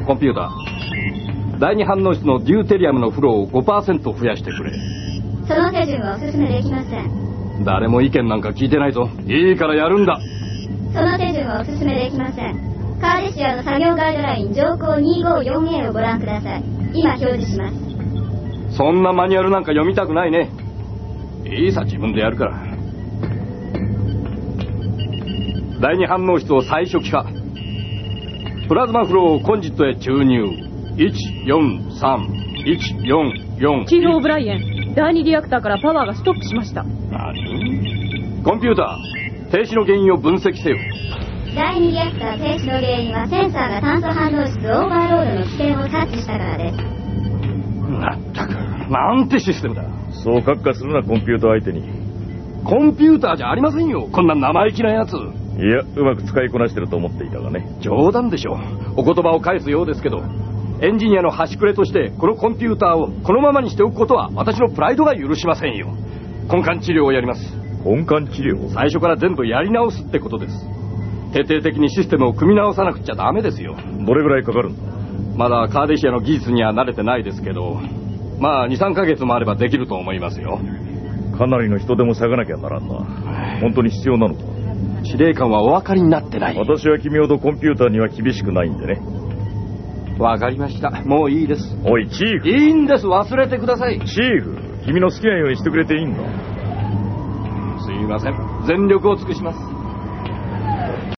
コンピューター、第二反応室のデューテリアムのフローを 5% 増やしてくれ。 その手順はお勧めできません。 誰も意見なんか聞いてないぞ。いいからやるんだ。 その手順はお勧めできません。カーデシアの作業ガイドライン条項 254A をご覧ください。今表示します。 そんなマニュアルなんか読みたくないね。いいさ、自分でやるから。第二反応室を最初期化。プラズマフローをコンジットへ注入。143144。 チーフ・オブライエン、第2リアクターからパワーがストップしました。 何？コンピューター、停止の原因を分析せよ。 第2リアクター停止の原因はセンサーが炭素反応室オーバーロードの危険を察知したからです。 まったく、なんてシステムだ。 そうカッカするな、コンピューター相手に。 コンピューターじゃありませんよ、こんな生意気なやつ。 いや、うまく使いこなしてると思っていたがね。 冗談でしょ。お言葉を返すようですけど、エンジニアの端くれとしてこのコンピューターをこのままにしておくことは私のプライドが許しませんよ。根幹治療をやります。 根幹治療？ 最初から全部やり直すってことです。徹底的にシステムを組み直さなくちゃダメですよ。 どれぐらいかかるんだ？ まだカーデシアの技術には慣れてないですけど、まあ 2,3 ヶ月もあればできると思いますよ。 かなりの人手も割かなきゃならんな。本当に必要なのか？ 司令官はお分かりになってない。 私は君ほどコンピューターには厳しくないんでね。 わかりました。もういいです。 おい、チーフ。 いいんです。忘れてください。 チーフ、君の好きなようにしてくれていいんだ。 すいません。全力を尽くします。